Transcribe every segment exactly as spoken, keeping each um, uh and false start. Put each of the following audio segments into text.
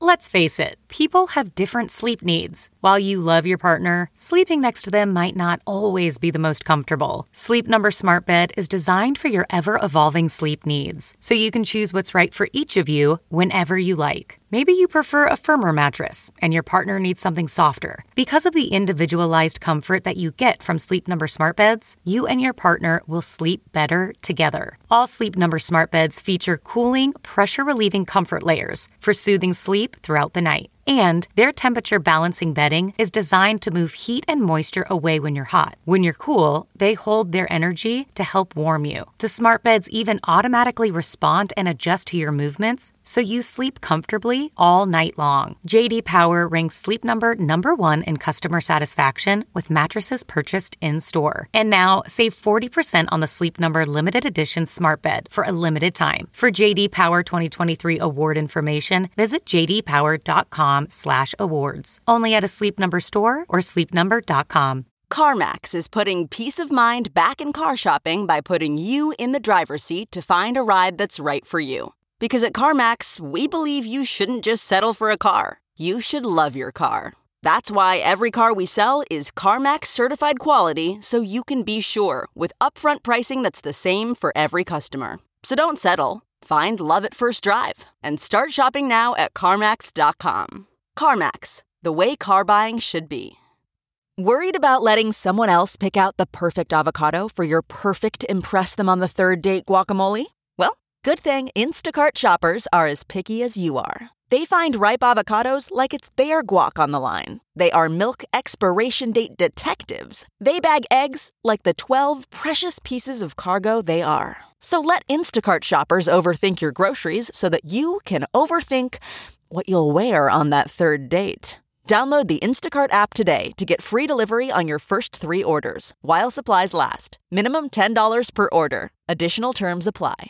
Let's face it, people have different sleep needs. While you love your partner, sleeping next to them might not always be the most comfortable. Sleep Number Smart Bed is designed for your ever-evolving sleep needs, so you can choose what's right for each of you whenever you like. Maybe you prefer a firmer mattress, and your partner needs something softer. Because of the individualized comfort that you get from Sleep Number Smart Beds, you and your partner will sleep better together. All Sleep Number Smart Beds feature cooling, pressure-relieving comfort layers for soothing sleep throughout the night. And their temperature balancing bedding is designed to move heat and moisture away when you're hot. When you're cool, they hold their energy to help warm you. The smart beds even automatically respond and adjust to your movements, so you sleep comfortably all night long. J D Power ranks Sleep Number number one in customer satisfaction with mattresses purchased in-store. And now, save forty percent on the Sleep Number limited edition smart bed for a limited time. For J D Power twenty twenty-three award information, visit j d power dot com slash awards. Only at a Sleep Number store or sleep number dot com. CarMax is putting peace of mind back in car shopping by putting you in the driver's seat to find a ride that's right for you. Because at CarMax, we believe you shouldn't just settle for a car. You should love your car. That's why every car we sell is CarMax certified quality, so you can be sure with upfront pricing that's the same for every customer. So don't settle. Find love at first drive and start shopping now at CarMax dot com. CarMax, the way car buying should be. Worried about letting someone else pick out the perfect avocado for your perfect impress them on the third date guacamole? Well, good thing Instacart shoppers are as picky as you are. They find ripe avocados like it's their guac on the line. They are milk expiration date detectives. They bag eggs like the twelve precious pieces of cargo they are. So let Instacart shoppers overthink your groceries so that you can overthink what you'll wear on that third date. Download the Instacart app today to get free delivery on your first three orders, while supplies last. Minimum ten dollars per order. Additional terms apply.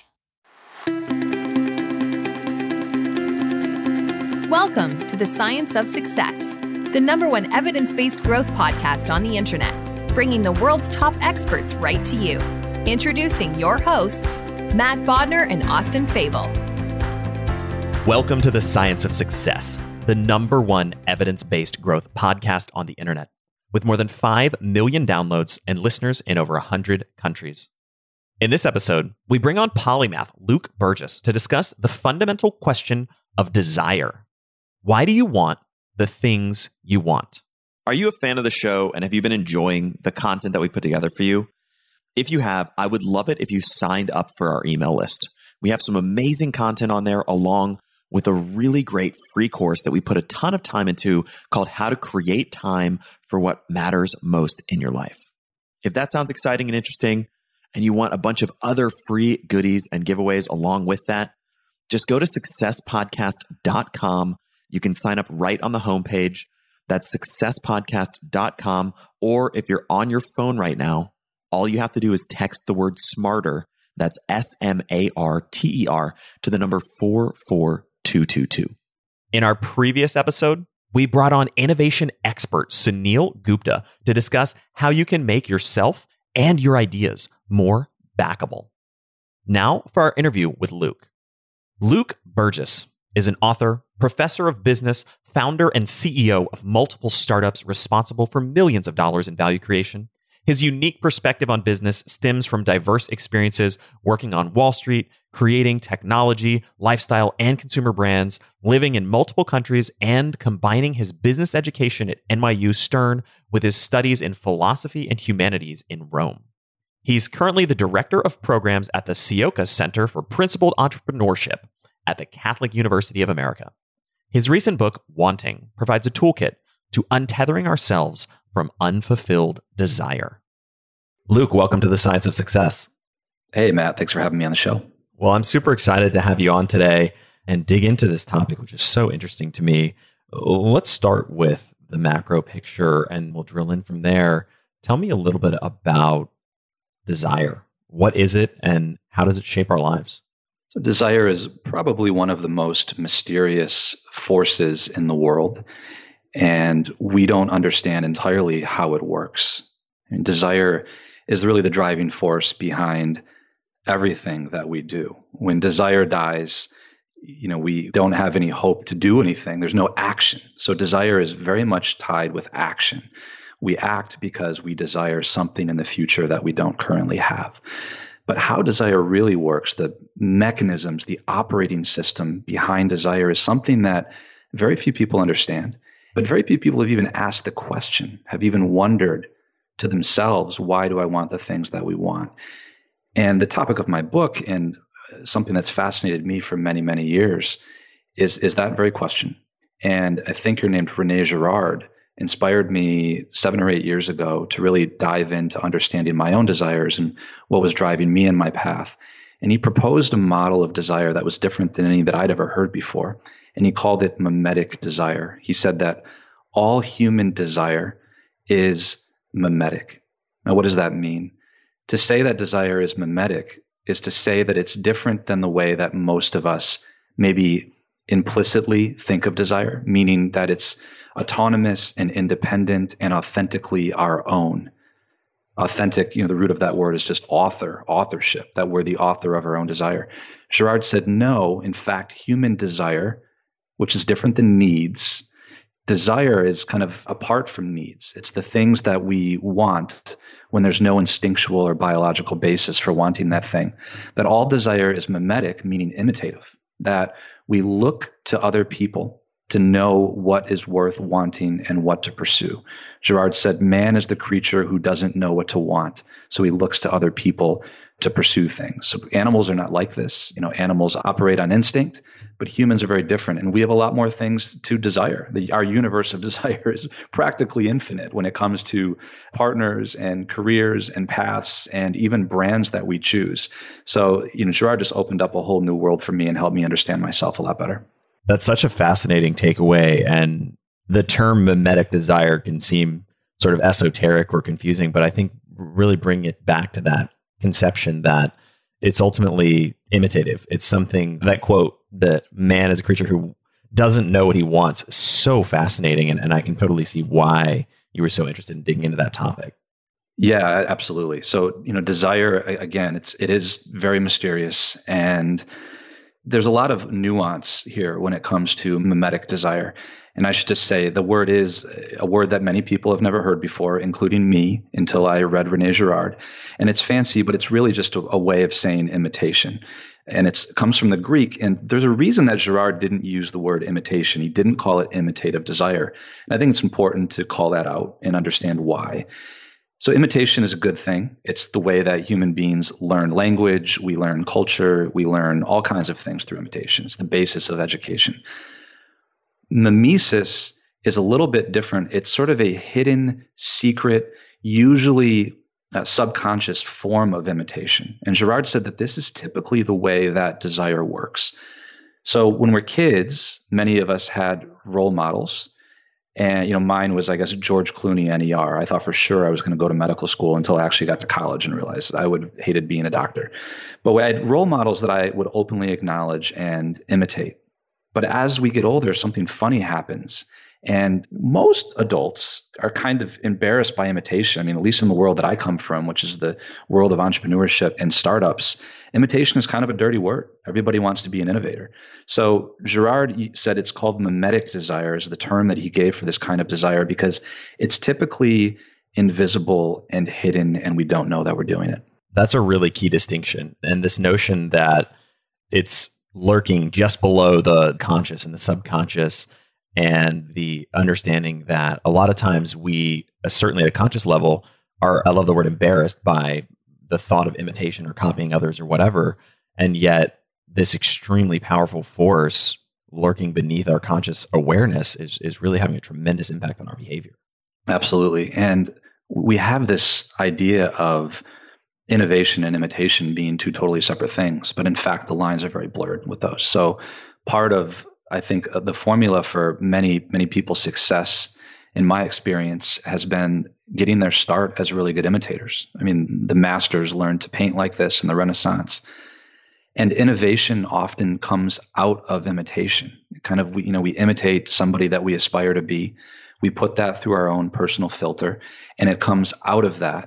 Welcome to the Science of Success, the number one evidence-based growth podcast on the internet, bringing the world's top experts right to you. Introducing your hosts, Matt Bodner and Austin Fable. Welcome to the Science of Success, the number one evidence-based growth podcast on the internet, with more than five million downloads and listeners in over one hundred countries. In this episode, we bring on polymath Luke Burgis to discuss the fundamental question of desire. Why do you want the things you want? Are you a fan of the show, and have you been enjoying the content that we put together for you? If you have, I would love it if you signed up for our email list. We have some amazing content on there, along with a really great free course that we put a ton of time into called How to Create Time for What Matters Most in Your Life. If that sounds exciting and interesting, and you want a bunch of other free goodies and giveaways along with that, just go to success podcast dot com. You can sign up right on the homepage. That's success podcast dot com. Or if you're on your phone right now, all you have to do is text the word SMARTER, that's S M A R T E R, to the number four four two two two. In our previous episode, we brought on innovation expert Sunil Gupta to discuss how you can make yourself and your ideas more backable. Now for our interview with Luke. Luke Burgis is an author, professor of business, founder and C E O of multiple startups responsible for millions of dollars in value creation. His unique perspective on business stems from diverse experiences working on Wall Street, creating technology, lifestyle, and consumer brands, living in multiple countries, and combining his business education at N Y U Stern with his studies in philosophy and humanities in Rome. He's currently the director of programs at the Sioka Center for Principled Entrepreneurship at the Catholic University of America. His recent book, Wanting, provides a toolkit to untethering ourselves from unfulfilled desire. Luke, welcome to the Science of Success. Hey, Matt. Thanks for having me on the show. Well, I'm super excited to have you on today and dig into this topic, which is so interesting to me. Let's start with the macro picture and we'll drill in from there. Tell me a little bit about desire. What is it and how does it shape our lives? So desire is probably one of the most mysterious forces in the world, and we don't understand entirely how it works. And desire is really the driving force behind everything that we do. When desire dies, you know, we don't have any hope to do anything. There's no action. So desire is very much tied with action. We act because we desire something in the future that we don't currently have. But how desire really works, the mechanisms, the operating system behind desire is something that very few people understand. But very few people have even asked the question, have even wondered to themselves, why do I want the things that we want? And the topic of my book, and something that's fascinated me for many, many years, is, is that very question. And a thinker named René Girard inspired me seven or eight years ago to really dive into understanding my own desires and what was driving me in my path. And he proposed a model of desire that was different than any that I'd ever heard before. And he called it mimetic desire. He said that all human desire is mimetic. Now, what does that mean? To say that desire is mimetic is to say that it's different than the way that most of us maybe implicitly think of desire, meaning that it's autonomous and independent and authentically our own. Authentic, you know, the root of that word is just author, authorship, that we're the author of our own desire. Girard said, no, in fact, human desire, which is different than needs, desire is kind of apart from needs. It's the things that we want when there's no instinctual or biological basis for wanting that thing. That all desire is mimetic, meaning imitative, that we look to other people to know what is worth wanting and what to pursue. Girard said, man is the creature who doesn't know what to want, so he looks to other people to pursue things. So animals are not like this. You know, animals operate on instinct, but humans are very different, and we have a lot more things to desire. The, our universe of desire is practically infinite when it comes to partners and careers and paths and even brands that we choose. So, you know, Girard just opened up a whole new world for me and helped me understand myself a lot better. That's such a fascinating takeaway. And the term mimetic desire can seem sort of esoteric or confusing, but I think really bring it back to that conception that it's ultimately imitative. It's something, that quote, that man is a creature who doesn't know what he wants, so fascinating. And, and I can totally see why you were so interested in digging into that topic. Yeah, absolutely. So, you know, desire, again, it's, it is very mysterious, and there's a lot of nuance here when it comes to mimetic desire. And I should just say the word is a word that many people have never heard before, including me, until I read René Girard. And it's fancy, but it's really just a, a way of saying imitation. And it comes from the Greek. And there's a reason that Girard didn't use the word imitation. He didn't call it imitative desire. And I think it's important to call that out and understand why. So imitation is a good thing. It's the way that human beings learn language, we learn culture, we learn all kinds of things through imitation. It's the basis of education. Mimesis is a little bit different. It's sort of a hidden, secret, usually a subconscious form of imitation. And Girard said that this is typically the way that desire works. So when we're kids, many of us had role models. And, you know, mine was, I guess, George Clooney, N E R. I thought for sure I was going to go to medical school until I actually got to college and realized I would have hated being a doctor. But I had role models that I would openly acknowledge and imitate. But as we get older, something funny happens. And most adults are kind of embarrassed by imitation. I mean, at least in the world that I come from, which is the world of entrepreneurship and startups, imitation is kind of a dirty word. Everybody wants to be an innovator. So Girard said it's called mimetic desire, is the term that he gave for this kind of desire, because it's typically invisible and hidden, and we don't know that we're doing it. That's a really key distinction. And this notion that it's lurking just below the conscious and the subconscious, and the understanding that a lot of times we, uh, certainly at a conscious level, are, I love the word embarrassed by the thought of imitation or copying others or whatever. And yet this extremely powerful force lurking beneath our conscious awareness is, is really having a tremendous impact on our behavior. Absolutely. And we have this idea of innovation and imitation being two totally separate things. But in fact, the lines are very blurred with those. So part of I think the formula for many, many people's success, in my experience, has been getting their start as really good imitators. I mean, the masters learned to paint like this in the Renaissance. And innovation often comes out of imitation. Kind of, we, you know, we imitate somebody that we aspire to be. We put that through our own personal filter, and it comes out of that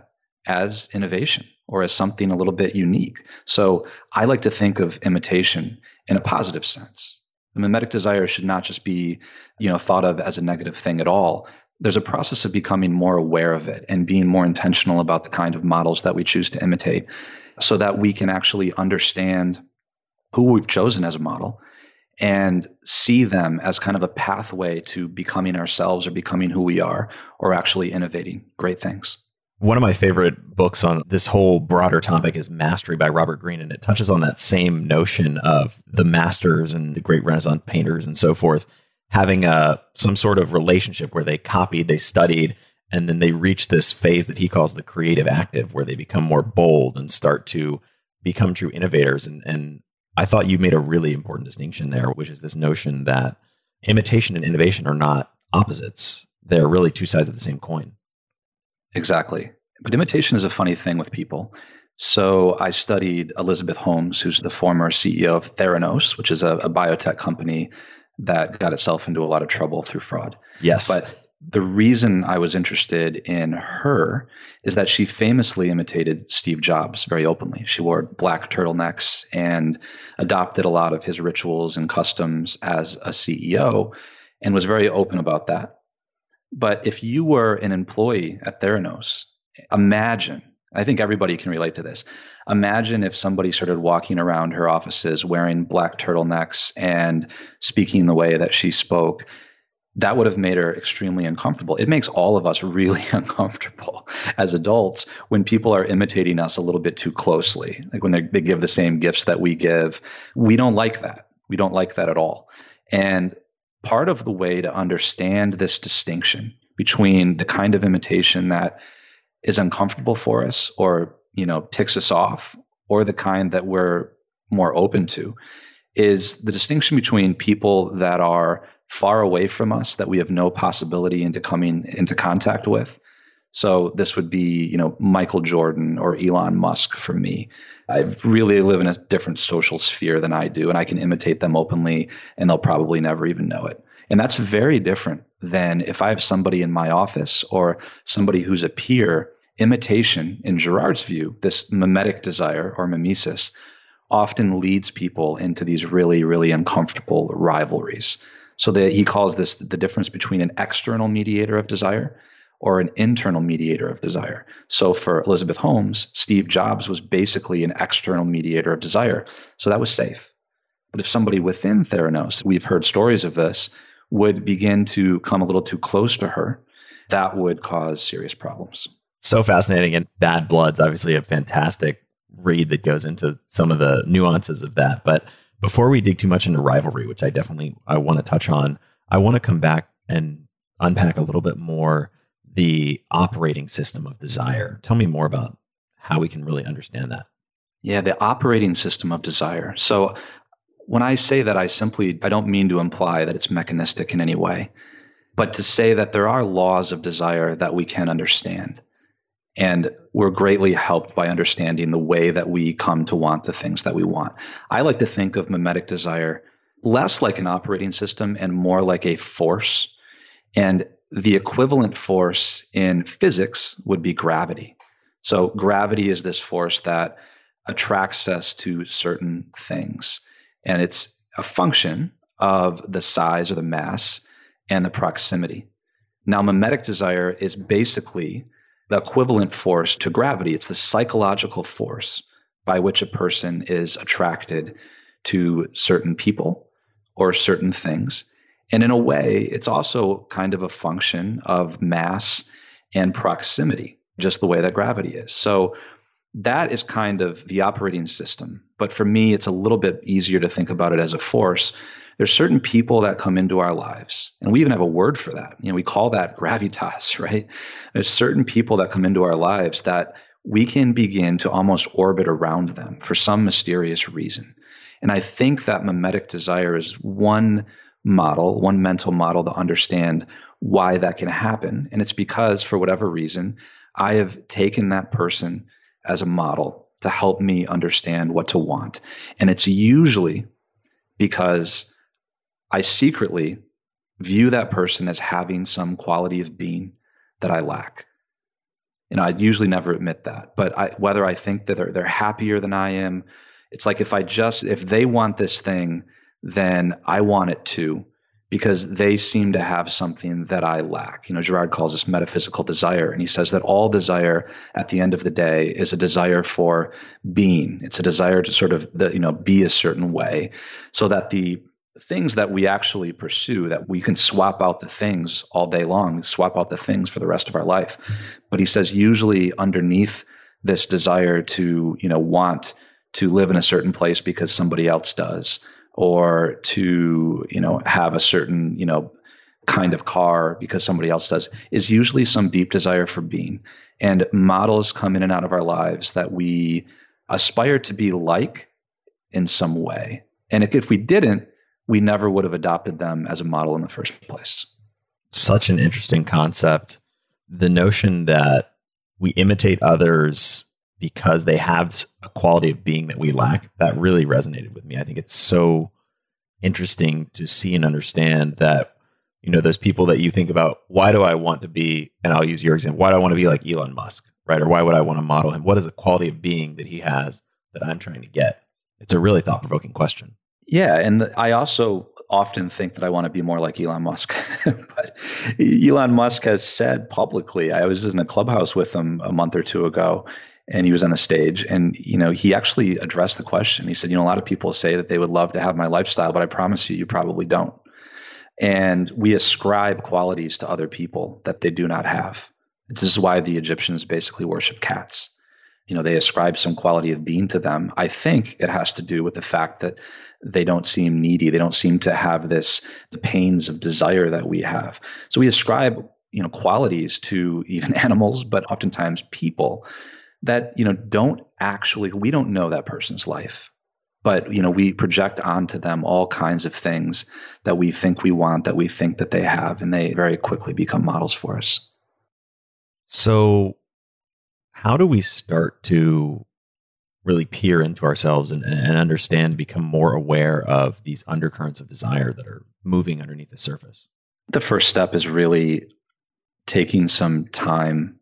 as innovation or as something a little bit unique. So I like to think of imitation in a positive sense. The mimetic desire should not just be, you know, thought of as a negative thing at all. There's a process of becoming more aware of it and being more intentional about the kind of models that we choose to imitate so that we can actually understand who we've chosen as a model and see them as kind of a pathway to becoming ourselves or becoming who we are or actually innovating great things. One of my favorite books on this whole broader topic is Mastery by Robert Greene, and it touches on that same notion of the masters and the great Renaissance painters and so forth having a some sort of relationship where they copied, they studied, and then they reach this phase that he calls the creative active, where they become more bold and start to become true innovators. And, and I thought you made a really important distinction there, which is this notion that imitation and innovation are not opposites. They're really two sides of the same coin. Exactly. But imitation is a funny thing with people. So I studied Elizabeth Holmes, who's the former C E O of Theranos, which is a, a biotech company that got itself into a lot of trouble through fraud. Yes. But the reason I was interested in her is that she famously imitated Steve Jobs very openly. She wore black turtlenecks and adopted a lot of his rituals and customs as a C E O and was very open about that. But if you were an employee at Theranos, imagine, I think everybody can relate to this. Imagine if somebody started walking around her offices wearing black turtlenecks and speaking the way that she spoke. That would have made her extremely uncomfortable. It makes all of us really uncomfortable as adults when people are imitating us a little bit too closely. Like when they, they give the same gifts that we give. We don't like that. We don't like that at all. And part of the way to understand this distinction between the kind of imitation that is uncomfortable for us or, you know, ticks us off, or the kind that we're more open to, is the distinction between people that are far away from us, that we have no possibility into coming into contact with. So this would be, you know, Michael Jordan or Elon Musk for me. I really live in a different social sphere than I do, and I can imitate them openly, and they'll probably never even know it. And that's very different than if I have somebody in my office or somebody who's a peer. Imitation, in Girard's view, this mimetic desire or mimesis, often leads people into these really, really uncomfortable rivalries. So that he calls this the difference between an external mediator of desire or an internal mediator of desire. So for Elizabeth Holmes, Steve Jobs was basically an external mediator of desire. So that was safe. But if somebody within Theranos, we've heard stories of this, would begin to come a little too close to her, that would cause serious problems. So fascinating. And Bad Blood's obviously a fantastic read that goes into some of the nuances of that. But before we dig too much into rivalry, which I definitely I want to touch on, I want to come back and unpack a little bit more the operating system of desire. Tell me more about how we can really understand that. Yeah, the operating system of desire. So when I say that, I simply, I don't mean to imply that it's mechanistic in any way, but to say that there are laws of desire that we can understand. And we're greatly helped by understanding the way that we come to want the things that we want. I like to think of mimetic desire less like an operating system and more like a force. And the equivalent force in physics would be gravity. So gravity is this force that attracts us to certain things. And it's a function of the size or the mass and the proximity. Now, mimetic desire is basically the equivalent force to gravity. It's the psychological force by which a person is attracted to certain people or certain things. And in a way, it's also kind of a function of mass and proximity, just the way that gravity is. So that is kind of the operating system. But for me, it's a little bit easier to think about it as a force. There's certain people that come into our lives, and we even have a word for that. You know, we call that gravitas, right? There's certain people that come into our lives that we can begin to almost orbit around them for some mysterious reason. And I think that mimetic desire is one model, one mental model to understand why that can happen. And it's because, for whatever reason, I have taken that person as a model to help me understand what to want. And it's usually because I secretly view that person as having some quality of being that I lack. You know, I usually never admit that, but I, whether I think that they're, they're happier than I am, it's like if I just, if they want this thing, then I want it too, because they seem to have something that I lack. You know, Girard calls this metaphysical desire. And he says that all desire at the end of the day is a desire for being. It's a desire to sort of, the, you know, be a certain way, so that the things that we actually pursue, that we can swap out the things all day long, swap out the things for the rest of our life. But he says usually underneath this desire to, you know, want to live in a certain place because somebody else does, or to, you know, have a certain, you know, kind of car because somebody else does, is usually some deep desire for being. And models come in and out of our lives that we aspire to be like in some way. And if, if we didn't, we never would have adopted them as a model in the first place. Such an interesting concept. The notion that we imitate others because they have a quality of being that we lack, that really resonated with me. I think it's so interesting to see and understand that, you know, those people that you think about, why do I want to be, and I'll use your example, why do I want to be like Elon Musk, right? Or why would I want to model him? What is the quality of being that he has that I'm trying to get? It's a really thought-provoking question. Yeah, and the, I also often think that I want to be more like Elon Musk. But Elon Musk has said publicly, I was just in a clubhouse with him a month or two ago, and he was on the stage, and, you know, he actually addressed the question. He said, you know, a lot of people say that they would love to have my lifestyle, but I promise you, you probably don't. And we ascribe qualities to other people that they do not have. This is why the Egyptians basically worship cats. You know, they ascribe some quality of being to them. I think it has to do with the fact that they don't seem needy. They don't seem to have this, the pains of desire that we have. So we ascribe, you know, qualities to even animals, but oftentimes people that, you know, don't actually, we don't know that person's life, but, you know, we project onto them all kinds of things that we think we want, that we think that they have, and they very quickly become models for us. So how do we start to really peer into ourselves and, and understand, become more aware of these undercurrents of desire that are moving underneath the surface? The first step is really taking some time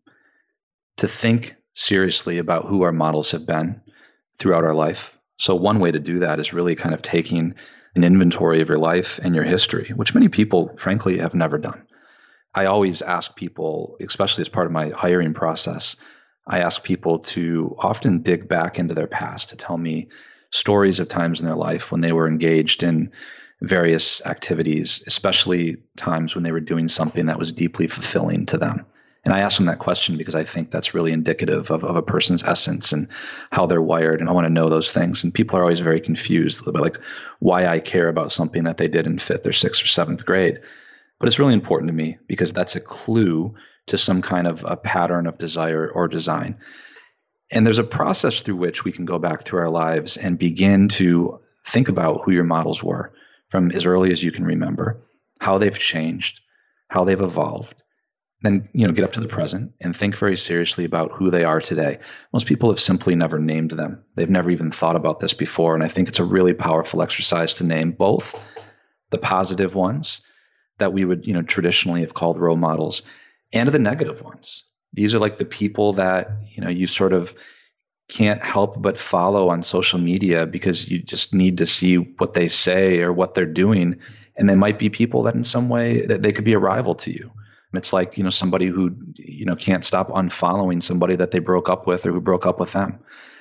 to think seriously about who our models have been throughout our life. So one way to do that is really kind of taking an inventory of your life and your history, which many people, frankly, have never done. I always ask people, especially as part of my hiring process, I ask people to often dig back into their past to tell me stories of times in their life when they were engaged in various activities, especially times when they were doing something that was deeply fulfilling to them. And I ask them that question because I think that's really indicative of, of a person's essence and how they're wired. And I want to know those things. And people are always very confused about like why I care about something that they did in fifth or sixth or seventh grade. But it's really important to me because that's a clue to some kind of a pattern of desire or design. And there's a process through which we can go back through our lives and begin to think about who your models were from as early as you can remember, how they've changed, how they've evolved. Then, you know, get up to the present and think very seriously about who they are today. Most people have simply never named them. They've never even thought about this before. And I think it's a really powerful exercise to name both the positive ones that we would, you know, traditionally have called role models, and the negative ones. These are like the people that, you know, you sort of can't help but follow on social media because you just need to see what they say or what they're doing. And they might be people that in some way that they could be a rival to you. It's like, you know, somebody who, you know, can't stop unfollowing somebody that they broke up with or who broke up with them.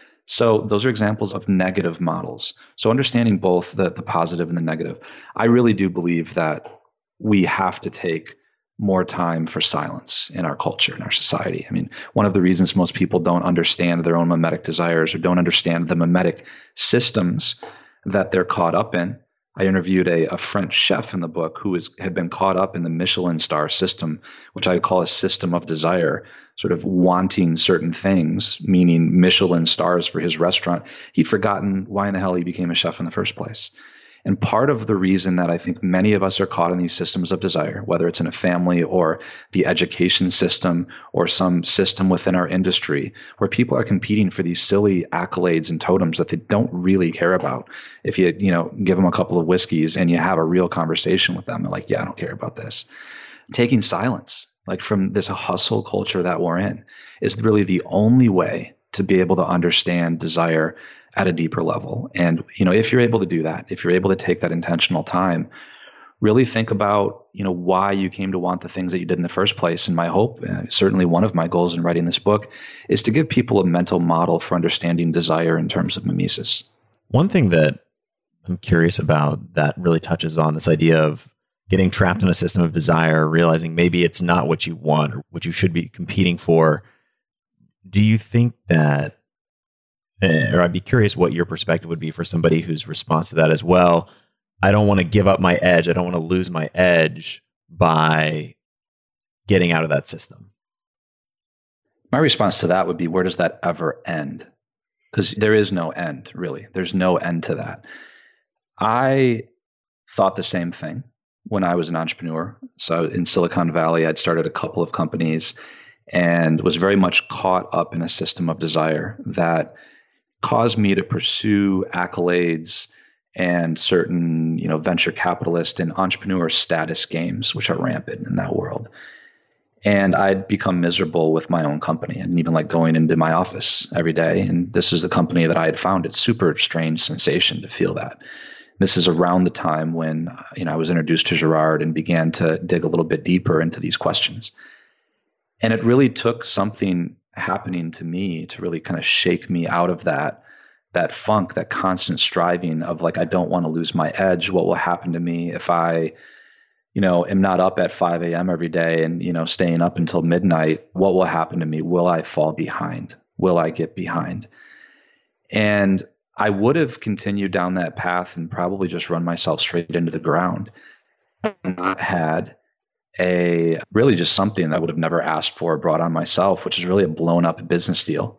So those are examples of negative models. So understanding both the, the positive and the negative. I really do believe that we have to take more time for silence in our culture, in our society. I mean, one of the reasons most people don't understand their own mimetic desires or don't understand the mimetic systems that they're caught up in. I interviewed a, a French chef in the book who is, had been caught up in the Michelin star system, which I call a system of desire, sort of wanting certain things, meaning Michelin stars for his restaurant. He'd forgotten why in the hell he became a chef in the first place. And part of the reason that I think many of us are caught in these systems of desire, whether it's in a family or the education system or some system within our industry, where people are competing for these silly accolades and totems that they don't really care about. If you, you know, give them a couple of whiskeys and you have a real conversation with them, they're like, yeah, I don't care about this. Taking silence like from this hustle culture that we're in, is really the only way to be able to understand desire at a deeper level. And, you know, if you're able to do that, if you're able to take that intentional time, really think about, you know, why you came to want the things that you did in the first place. And my hope, uh, certainly one of my goals in writing this book, is to give people a mental model for understanding desire in terms of mimesis. One thing that I'm curious about that really touches on this idea of getting trapped in a system of desire, realizing maybe it's not what you want or what you should be competing for. Do you think that, or I'd be curious what your perspective would be for somebody whose response to that as well, I don't want to give up my edge. I don't want to lose my edge by getting out of that system. My response to that would be, where does that ever end? Because there is no end, really. There's no end to that. I thought the same thing when I was an entrepreneur. So in Silicon Valley, I'd started a couple of companies and was very much caught up in a system of desire that caused me to pursue accolades and certain, you know, venture capitalist and entrepreneur status games, which are rampant in that world. And I'd become miserable with my own company. I didn't even like going into my office every day. And this is the company that I had founded. Super strange sensation to feel that. This is around the time when, you know, I was introduced to Girard and began to dig a little bit deeper into these questions. And it really took something happening to me to really kind of shake me out of that, that funk, that constant striving of like, I don't want to lose my edge. What will happen to me if I, you know, am not up at five a.m. every day and, you know, staying up until midnight? What will happen to me? Will I fall behind? Will I get behind? And I would have continued down that path and probably just run myself straight into the ground. I not had a really just something that I would have never asked for or brought on myself, which is really a blown up business deal,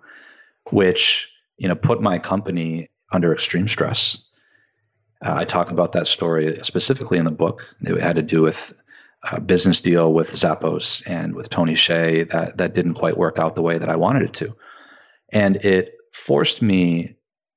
which, you know, put my company under extreme stress. Uh, I talk about that story specifically in the book. It had to do with a business deal with Zappos and with Tony Hsieh that, that didn't quite work out the way that I wanted it to. And it forced me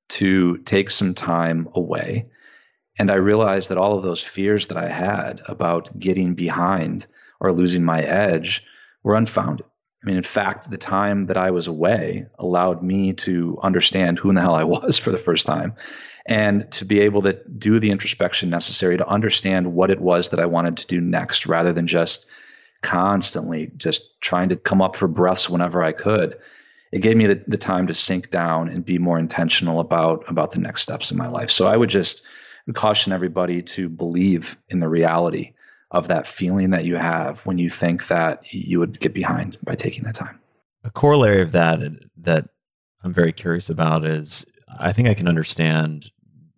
to take some time away. And I realized that all of those fears that I had about getting behind or losing my edge were unfounded. I mean, in fact, the time that I was away allowed me to understand who in the hell I was for the first time and to be able to do the introspection necessary to understand what it was that I wanted to do next, rather than just constantly just trying to come up for breaths whenever I could. It gave me the, the time to sink down and be more intentional about, about the next steps in my life. So I would just caution everybody to believe in the reality of that feeling that you have when you think that you would get behind by taking that time. A corollary of that that I'm very curious about is, I think I can understand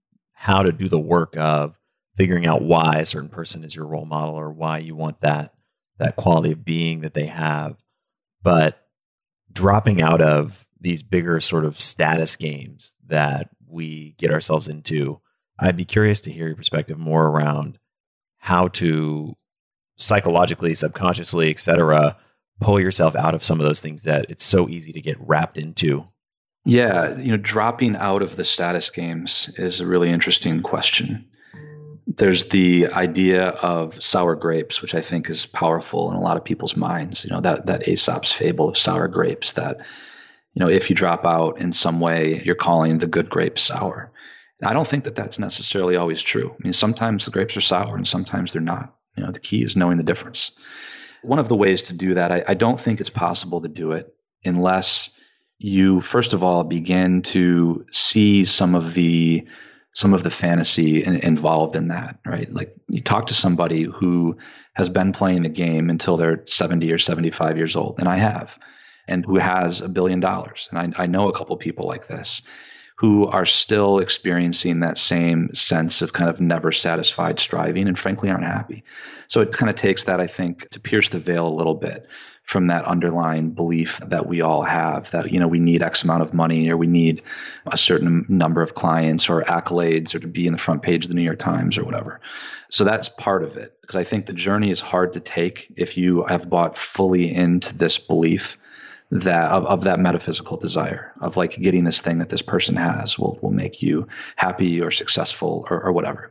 how to do the work of figuring out why a certain person is your role model or why you want that, that quality of being that they have. But dropping out of these bigger sort of status games that we get ourselves into, I'd be curious to hear your perspective more around how to psychologically, subconsciously, et cetera, pull yourself out of some of those things that it's so easy to get wrapped into. Yeah, you know, dropping out of the status games is a really interesting question. There's the idea of sour grapes, which I think is powerful in a lot of people's minds. You know, that that Aesop's fable of sour grapes, that, you know, if you drop out in some way, you're calling the good grapes sour. And I don't think that that's necessarily always true. I mean, sometimes the grapes are sour and sometimes they're not. You know, the key is knowing the difference. One of the ways to do that, I, I don't think it's possible to do it unless you, first of all, begin to see some of the some of the fantasy in, involved in that, right? Like you talk to somebody who has been playing the game until they're seventy or seventy-five years old, and I have, and who has a billion dollars. And I, I know a couple people like this who are still experiencing that same sense of kind of never satisfied striving and frankly aren't happy. So it kind of takes that, I think, to pierce the veil a little bit from that underlying belief that we all have that, you know, we need X amount of money or we need a certain number of clients or accolades or to be in the front page of the New York Times or whatever. So that's part of it, because I think the journey is hard to take if you have bought fully into this belief that of, of that metaphysical desire of like getting this thing that this person has will will make you happy or successful or, or whatever.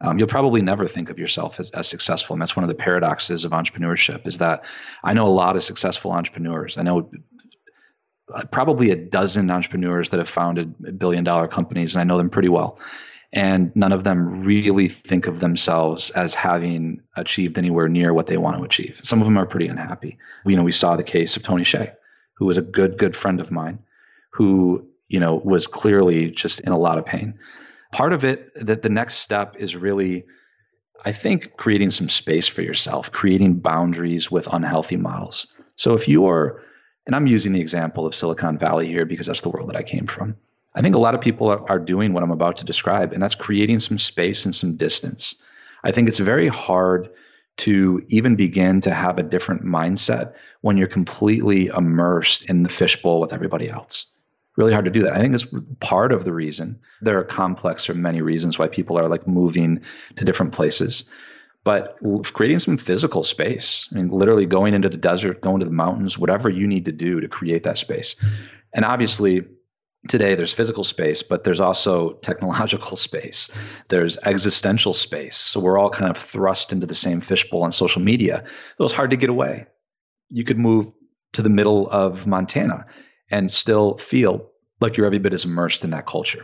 Um, you'll probably never think of yourself as, as successful. And that's one of the paradoxes of entrepreneurship, is that I know a lot of successful entrepreneurs. I know probably a dozen entrepreneurs that have founded billion dollar companies, and I know them pretty well. And none of them really think of themselves as having achieved anywhere near what they want to achieve. Some of them are pretty unhappy. You know, we saw the case of Tony Hsieh, who was a good, good friend of mine, who, you know, was clearly just in a lot of pain. Part of it, that the next step is really, I think, creating some space for yourself, creating boundaries with unhealthy models. So if you're, and I'm using the example of Silicon Valley here because that's the world that I came from. I think a lot of people are, are doing what I'm about to describe, and that's creating some space and some distance. I think it's very hard to even begin to have a different mindset when you're completely immersed in the fishbowl with everybody else. Really hard to do that. I think it's part of the reason. There are complex or many reasons why people are like moving to different places. But creating some physical space, I mean, literally going into the desert, going to the mountains, whatever you need to do to create that space. And obviously, today there's physical space, but there's also technological space. There's existential space. So we're all kind of thrust into the same fishbowl on social media. It was hard to get away. You could move to the middle of Montana and still feel like you're every bit as immersed in that culture.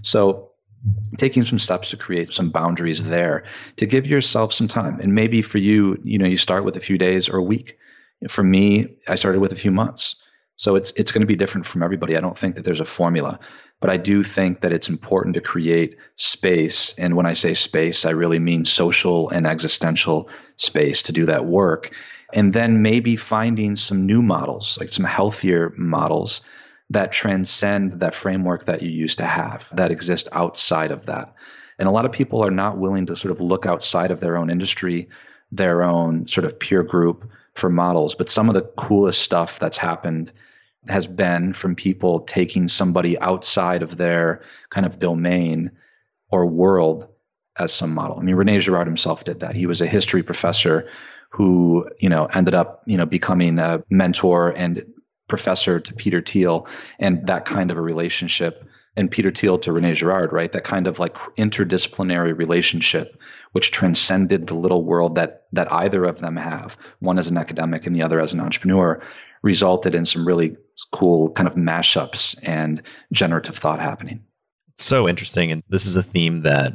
So taking some steps to create some boundaries there, to give yourself some time. And maybe for you, you know, you start with a few days or a week. For me, I started with a few months. So it's it's going to be different from everybody. I don't think that there's a formula, but I do think that it's important to create space. And when I say space, I really mean social and existential space to do that work. And then maybe finding some new models, like some healthier models that transcend that framework that you used to have, that exist outside of that. And a lot of people are not willing to sort of look outside of their own industry, their own sort of peer group for models. But some of the coolest stuff that's happened has been from people taking somebody outside of their kind of domain or world as some model. I mean, René Girard himself did that. He was a history professor who, you know, ended up, you know, becoming a mentor and professor to Peter Thiel, and that kind of a relationship, and Peter Thiel to René Girard, right? That kind of like interdisciplinary relationship, which transcended the little world that that either of them have, one as an academic and the other as an entrepreneur, resulted in some really cool kind of mashups and generative thought happening. It's so interesting. And this is a theme that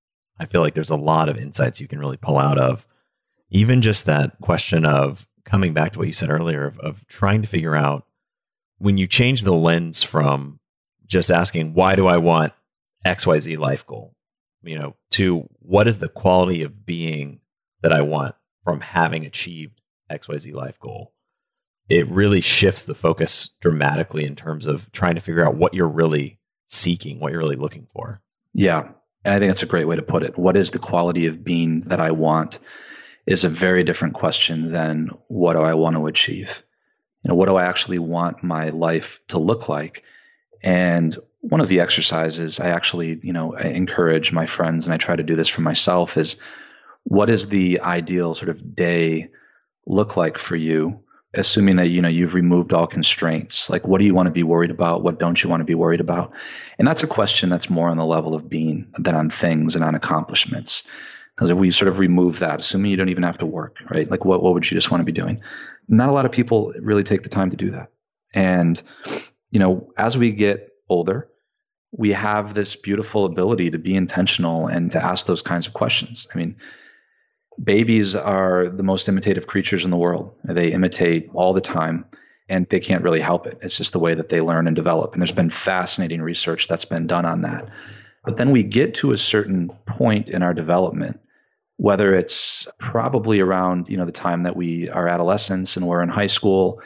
I feel like there's a lot of insights you can really pull out of. Even just that question of coming back to what you said earlier of, of trying to figure out when you change the lens from just asking, why do I want X Y Z life goal, you know, to what is the quality of being that I want from having achieved X Y Z life goal. It really shifts the focus dramatically in terms of trying to figure out what you're really seeking, what you're really looking for. Yeah. And I think that's a great way to put it. What is the quality of being that I want is a very different question than what do I want to achieve? You know, what do I actually want my life to look like? And one of the exercises I actually, you know, I encourage my friends, and I try to do this for myself, is what does the ideal sort of day look like for you? Assuming that, you know, you've removed all constraints, like what do you want to be worried about? What don't you want to be worried about? And that's a question that's more on the level of being than on things and on accomplishments. Because if we sort of remove that, assuming you don't even have to work, right? Like what, what would you just want to be doing? Not a lot of people really take the time to do that. And, you know, as we get older, we have this beautiful ability to be intentional and to ask those kinds of questions. I mean, babies are the most imitative creatures in the world. They imitate all the time, and they can't really help it. It's just the way that they learn and develop. And there's been fascinating research that's been done on that. But then we get to a certain point in our development, whether it's probably around, you know, the time that we are adolescents and we're in high school,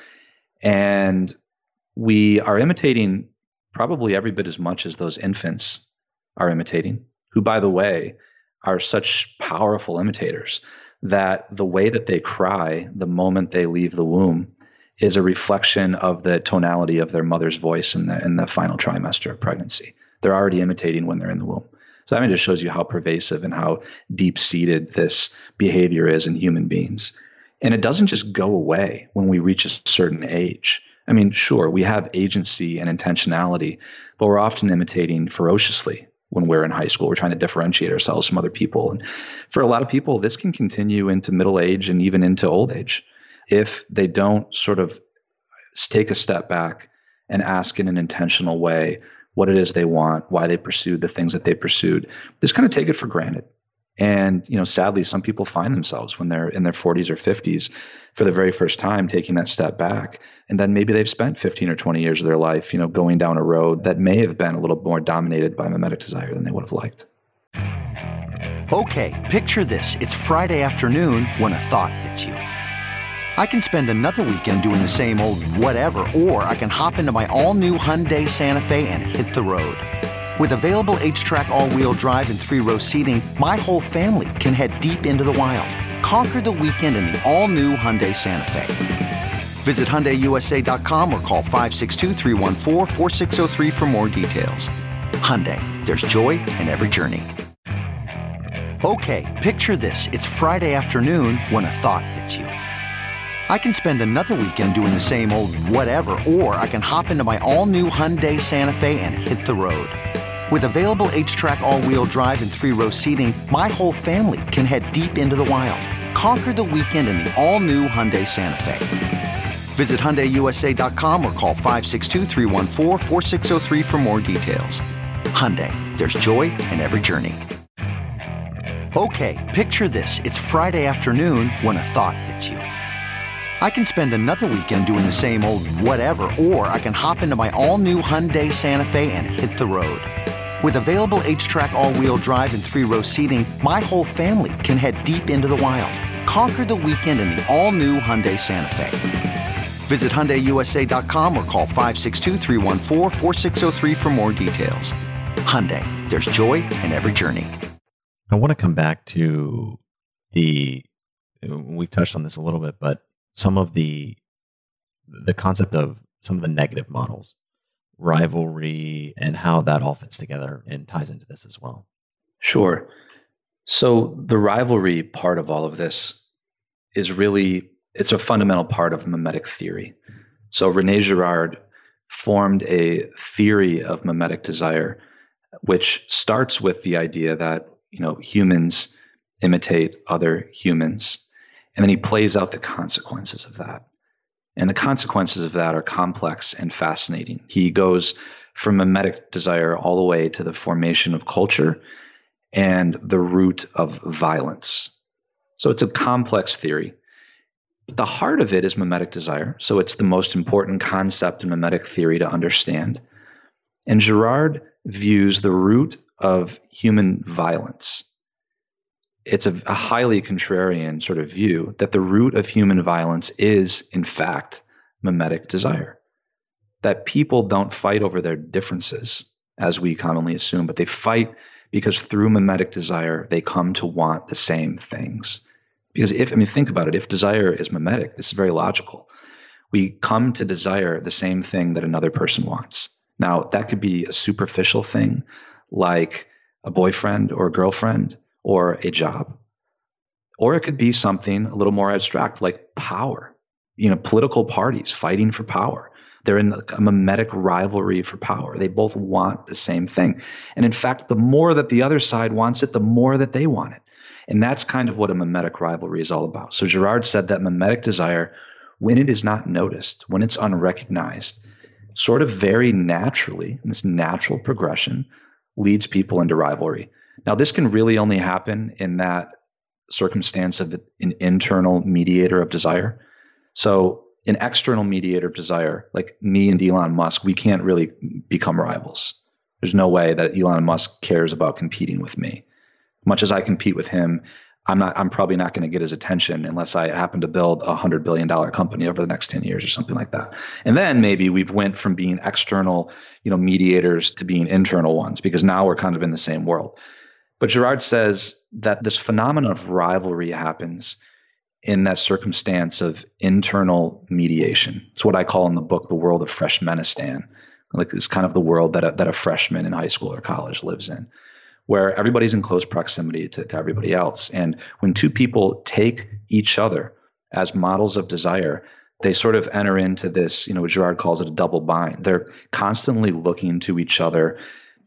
and we are imitating probably every bit as much as those infants are imitating, who, by the way, are such powerful imitators that the way that they cry the moment they leave the womb is a reflection of the tonality of their mother's voice in the in the final trimester of pregnancy. They're already imitating when they're in the womb. So I mean, it just shows you how pervasive and how deep-seated this behavior is in human beings. And it doesn't just go away when we reach a certain age. I mean, sure, we have agency and intentionality, but we're often imitating ferociously. when we're in high school. We're trying to differentiate ourselves from other people. And for a lot of people, this can continue into middle age and even into old age if they don't sort of take a step back and ask in an intentional way what it is they want, why they pursued the things that they pursued. They just kind of take it for granted. And, you know, sadly, some people find themselves when they're in their forties or fifties for the very first time taking that step back. And then maybe they've spent fifteen or twenty years of their life, you know, going down a road that may have been a little more dominated by mimetic desire than they would have liked. Okay, picture this. It's Friday afternoon when a thought hits you. I can spend another weekend doing the same old whatever, or I can hop into my all-new Hyundai Santa Fe and hit the road. With available H-Track all-wheel drive and three-row seating, my whole family can head deep into the wild. Conquer the weekend in the all-new Hyundai Santa Fe. Visit Hyundai U S A dot com or call five six two, three one four, four six zero three for more details. Hyundai, there's joy in every journey. Okay, picture this. It's Friday afternoon when a thought hits you. I can spend another weekend doing the same old whatever, or I can hop into my all-new Hyundai Santa Fe and hit the road. With available H-Track all-wheel drive and three-row seating, my whole family can head deep into the wild. Conquer the weekend in the all-new Hyundai Santa Fe. Visit Hyundai U S A dot com or call five six two, three one four, four six zero three for more details. Hyundai, there's joy in every journey. Okay, picture this. It's Friday afternoon when a thought hits you. I can spend another weekend doing the same old whatever, or I can hop into my all-new Hyundai Santa Fe and hit the road. With available H-Track all-wheel drive and three-row seating, my whole family can head deep into the wild. Conquer the weekend in the all-new Hyundai Santa Fe. Visit Hyundai U S A dot com or call five six two, three one four, four six zero three for more details. Hyundai, there's joy in every journey. I want to come back to the, we've touched on this a little bit, but some of the the concept of some of the negative models, rivalry, and how that all fits together and ties into this as well. Sure. So the rivalry part of all of this is really, it's a fundamental part of mimetic theory. So René Girard formed a theory of mimetic desire, which starts with the idea that, you know, humans imitate other humans. And then he plays out the consequences of that. And the consequences of that are complex and fascinating. He goes from mimetic desire all the way to the formation of culture and the root of violence. So it's a complex theory. But the heart of it is mimetic desire. So it's the most important concept in mimetic theory to understand. And Girard views the root of human violence. It's a, a highly contrarian sort of view that the root of human violence is, in fact, mimetic desire. That people don't fight over their differences, as we commonly assume, but they fight because through mimetic desire, they come to want the same things. Because if, I mean, think about it, if desire is mimetic, this is very logical. We come to desire the same thing that another person wants. Now, that could be a superficial thing, like a boyfriend or a girlfriend, or a job. Or it could be something a little more abstract, like power. You know, political parties fighting for power. They're in a mimetic rivalry for power. They both want the same thing. And in fact, the more that the other side wants it, the more that they want it. And that's kind of what a mimetic rivalry is all about. So Girard said that mimetic desire, when it is not noticed, when it's unrecognized, sort of very naturally, in this natural progression, leads people into rivalry. Now, this can really only happen in that circumstance of an internal mediator of desire. So an external mediator of desire, like me and Elon Musk, we can't really become rivals. There's no way that Elon Musk cares about competing with me. Much as I compete with him, I'm not. I'm probably not going to get his attention unless I happen to build a hundred billion dollar company over the next ten years or something like that. And then maybe we've went from being external, you know, mediators to being internal ones, because now we're kind of in the same world. But Girard says that this phenomenon of rivalry happens in that circumstance of internal mediation. It's what I call in the book the world of freshmanistan. Like it's kind of the world that a, that a freshman in high school or college lives in, where everybody's in close proximity to, to everybody else. And when two people take each other as models of desire, they sort of enter into this, you know, Girard calls it a double bind. They're constantly looking to each other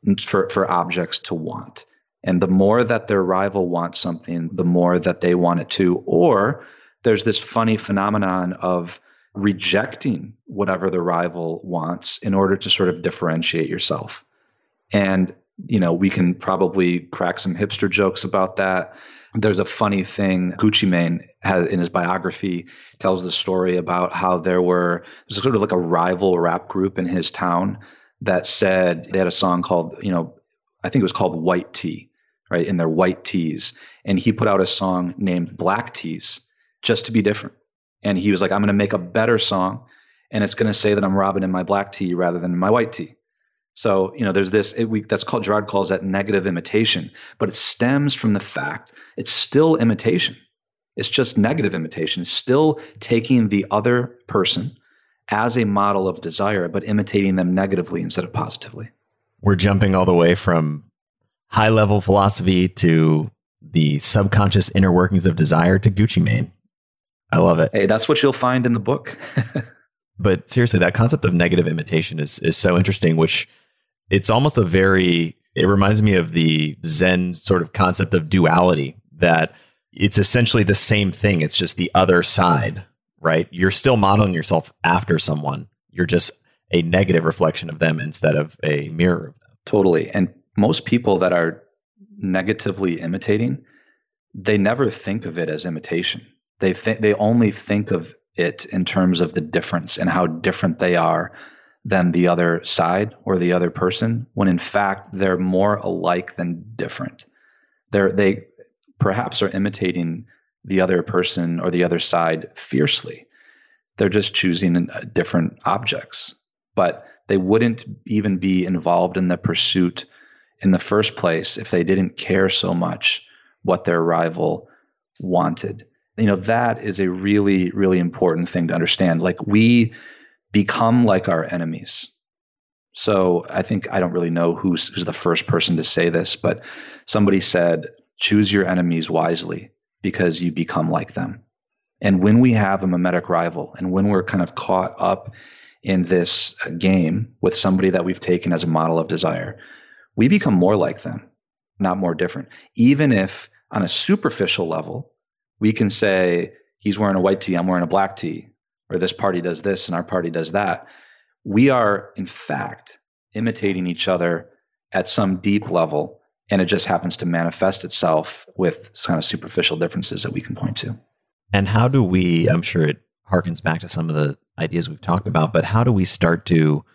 for, for objects to want. And the more that their rival wants something, the more that they want it too. Or there's this funny phenomenon of rejecting whatever the rival wants in order to sort of differentiate yourself. And, you know, we can probably crack some hipster jokes about that. There's a funny thing Gucci Mane has in his biography, tells the story about how there were, there's sort of like a rival rap group in his town that said, they had a song called, you know, I think it was called White Tea, right? In their white tees. And he put out a song named Black Tees just to be different. And he was like, I'm going to make a better song, and it's going to say that I'm robbing in my black tea rather than in my white tea. So, you know, there's this, it, we, that's called, Girard calls that negative imitation, but it stems from the fact it's still imitation. It's just negative imitation. It's still taking the other person as a model of desire, but imitating them negatively instead of positively. We're jumping all the way from high level philosophy to the subconscious inner workings of desire to Gucci Mane. I love it. Hey, that's what you'll find in the book. But seriously, that concept of negative imitation is is so interesting, which it's almost a very, it reminds me of the Zen sort of concept of duality, that it's essentially the same thing. It's just the other side, right? You're still modeling yourself after someone. You're just a negative reflection of them instead of a mirror of them. Totally. And most people that are negatively imitating, they never think of it as imitation. They think they only think of it in terms of the difference and how different they are than the other side or the other person, when in fact they're more alike than different. They're, they perhaps are imitating the other person or the other side fiercely. They're just choosing different objects, but they wouldn't even be involved in the pursuit in the first place if they didn't care so much what their rival wanted. You know, that is a really, really important thing to understand. Like, we become like our enemies. So I think, I don't really know who's, who's the first person to say this, but somebody said, choose your enemies wisely because you become like them. And when we have a mimetic rival, and when we're kind of caught up in this game with somebody that we've taken as a model of desire, we become more like them, not more different. Even if on a superficial level, we can say, he's wearing a white tee, I'm wearing a black tee, or this party does this and our party does that. We are, in fact, imitating each other at some deep level, and it just happens to manifest itself with kind of superficial differences that we can point to. And how do we, I'm sure it harkens back to some of the ideas we've talked about, but how do we start to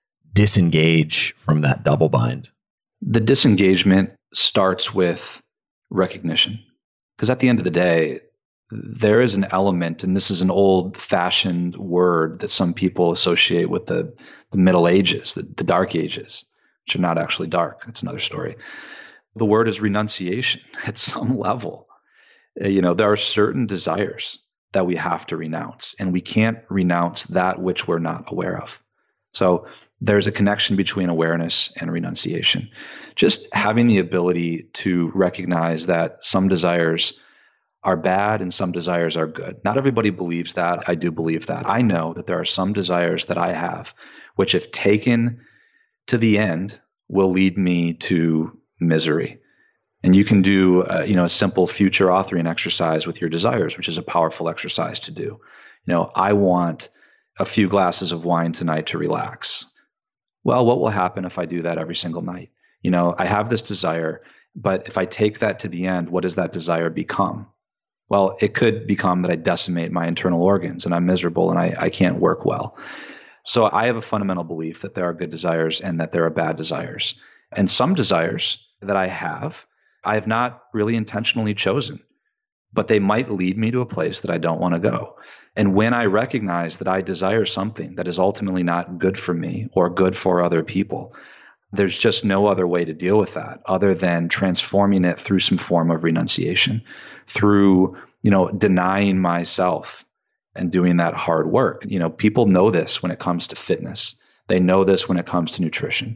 disengage from that double bind? The disengagement starts with recognition. Because at the end of the day, there is an element, and this is an old-fashioned word that some people associate with the, the Middle Ages, the, the Dark Ages, which are not actually dark. That's another story. The word is renunciation at some level. You know, there are certain desires that we have to renounce, and we can't renounce that which we're not aware of. So there's a connection between awareness and renunciation. Just having the ability to recognize that some desires are bad and some desires are good. Not everybody believes that. I do believe that. I know that there are some desires that I have, which if taken to the end, will lead me to misery. And you can do, uh, you know, a simple future authoring exercise with your desires, which is a powerful exercise to do. You know, I want a few glasses of wine tonight to relax. Well, what will happen if I do that every single night? You know, I have this desire, but if I take that to the end, what does that desire become? Well, it could become that I decimate my internal organs and I'm miserable and I, I can't work well. So I have a fundamental belief that there are good desires and that there are bad desires. And some desires that I have, I have not really intentionally chosen, but they might lead me to a place that I don't want to go. And when I recognize that I desire something that is ultimately not good for me or good for other people, there's just no other way to deal with that other than transforming it through some form of renunciation, through, you know, denying myself and doing that hard work. You know, people know this when it comes to fitness. They know this when it comes to nutrition.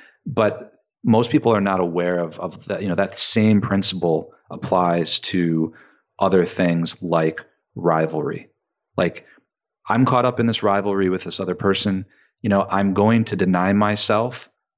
But most people are not aware of, of that, you know, that same principle applies to other things like rivalry. Like, I'm caught up in this rivalry with this other person. You know, I'm going to deny myself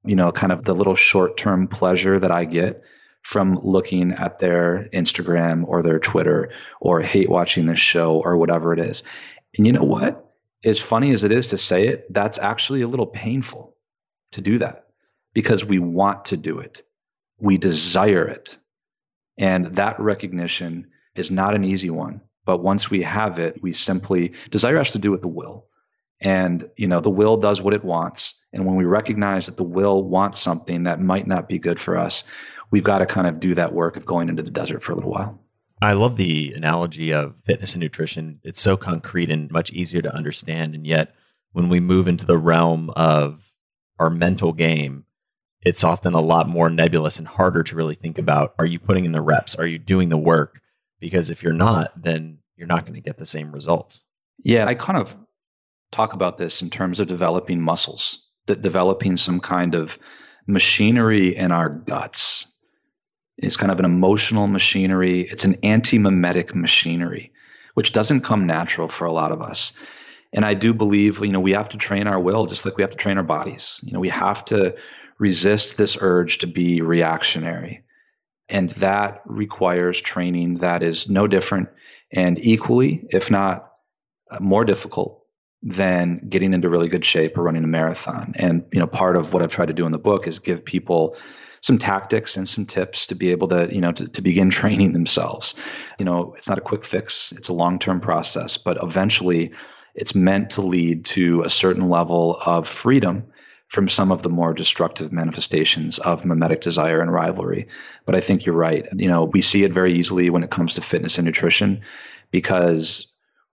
you know, kind of the little short-term pleasure that I get from looking at their Instagram or their Twitter or hate watching this show or whatever it is. And you know what? As funny as it is to say it, that's actually a little painful to do that because we want to do it. We desire it. And that recognition is not an easy one. But once we have it, we simply, desire has to do with the will. And, you know, the will does what it wants. And when we recognize that the will wants something that might not be good for us, we've got to kind of do that work of going into the desert for a little while. I love the analogy of fitness and nutrition. It's so concrete and much easier to understand. And yet, when we move into the realm of our mental game, it's often a lot more nebulous and harder to really think about, are you putting in the reps? Are you doing the work? Because if you're not, then you're not going to get the same results. Yeah, I kind of talk about this in terms of developing muscles, that developing some kind of machinery in our guts. It's kind of an emotional machinery. It's an anti-mimetic machinery, which doesn't come natural for a lot of us. And I do believe, you know, we have to train our will just like we have to train our bodies. You know, we have to resist this urge to be reactionary. And that requires training that is no different and equally, if not more difficult than getting into really good shape or running a marathon. And, you know, part of what I've tried to do in the book is give people some tactics and some tips to be able to, you know, to, to begin training themselves. You know, it's not a quick fix. It's a long-term process, but eventually it's meant to lead to a certain level of freedom from some of the more destructive manifestations of mimetic desire and rivalry. But I think you're right. You know, we see it very easily when it comes to fitness and nutrition because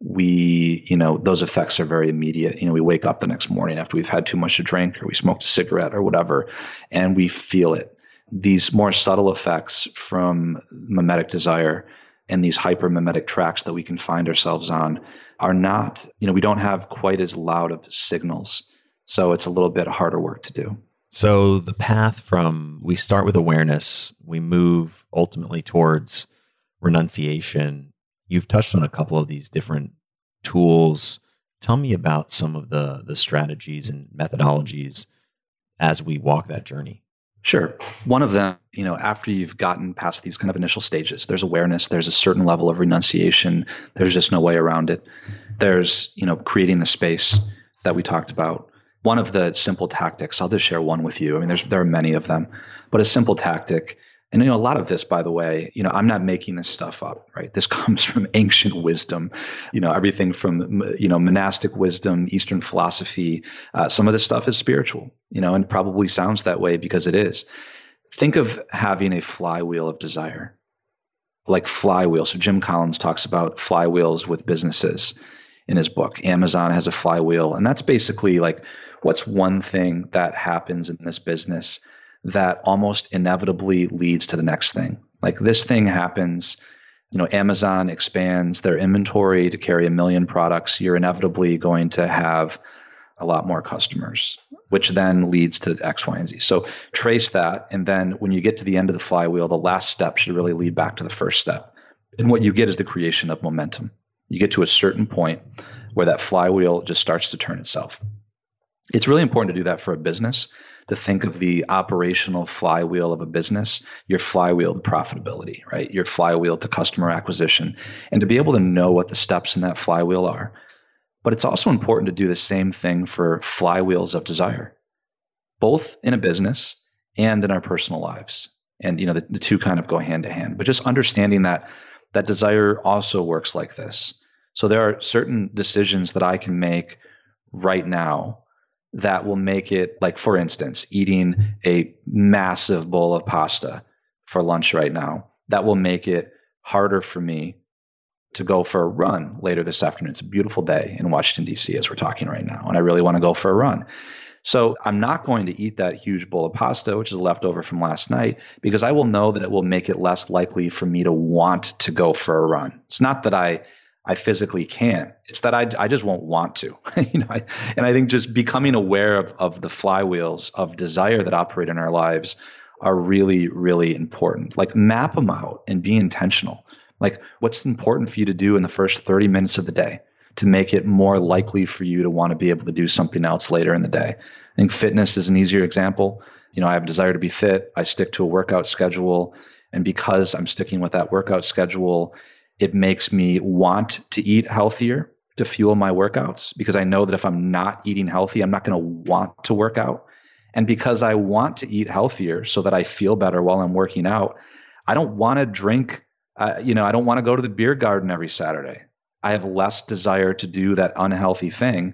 we, you know, those effects are very immediate. You know, we wake up the next morning after we've had too much to drink or we smoked a cigarette or whatever, and we feel it. These more subtle effects from mimetic desire and these hyper-mimetic tracks that we can find ourselves on are not, you know, we don't have quite as loud of signals. So it's a little bit harder work to do. So the path from, we start with awareness, we move ultimately towards renunciation. You've touched on a couple of these different tools. Tell me about some of the, the strategies and methodologies as we walk that journey. Sure. One of them, you know, after you've gotten past these kind of initial stages, there's awareness, there's a certain level of renunciation. There's just no way around it. There's, you know, creating the space that we talked about. One of the simple tactics, I'll just share one with you. I mean, there's there are many of them, but a simple tactic, and you know, a lot of this, by the way, you know, I'm not making this stuff up, right? This comes from ancient wisdom, you know, everything from, you know, monastic wisdom, Eastern philosophy. Uh, some of this stuff is spiritual, you know, and probably sounds that way because it is. Think of having a flywheel of desire, like flywheel. So Jim Collins talks about flywheels with businesses in his book. Amazon has a flywheel, and that's basically like, what's one thing that happens in this business that almost inevitably leads to the next thing? Like this thing happens, you know, Amazon expands their inventory to carry a million products. You're inevitably going to have a lot more customers, which then leads to X, Y, and Z. So trace that. And then when you get to the end of the flywheel, the last step should really lead back to the first step. And what you get is the creation of momentum. You get to a certain point where that flywheel just starts to turn itself. It's really important to do that for a business, to think of the operational flywheel of a business, your flywheel to profitability, right? Your flywheel to customer acquisition, and to be able to know what the steps in that flywheel are. But it's also important to do the same thing for flywheels of desire, both in a business and in our personal lives. And, you know, the, the two kind of go hand to hand, but just understanding that that desire also works like this. So there are certain decisions that I can make right now that will make it, like, for instance, eating a massive bowl of pasta for lunch right now, that will make it harder for me to go for a run later this afternoon. It's a beautiful day in Washington, D C as we're talking right now, and I really want to go for a run. So I'm not going to eat that huge bowl of pasta, which is leftover from last night, because I will know that it will make it less likely for me to want to go for a run. It's not that I I physically can't. It's that I, I just won't want to. you know, I, and I think just becoming aware of, of the flywheels of desire that operate in our lives are really, really important. Like, map them out and be intentional. Like, what's important for you to do in the first thirty minutes of the day to make it more likely for you to want to be able to do something else later in the day? I think fitness is an easier example. You know, I have a desire to be fit. I stick to a workout schedule. And because I'm sticking with that workout schedule, it makes me want to eat healthier to fuel my workouts, because I know that if I'm not eating healthy, I'm not going to want to work out. And because I want to eat healthier so that I feel better while I'm working out, I don't want to drink, uh, you know, I don't want to go to the beer garden every Saturday. I have less desire to do that unhealthy thing.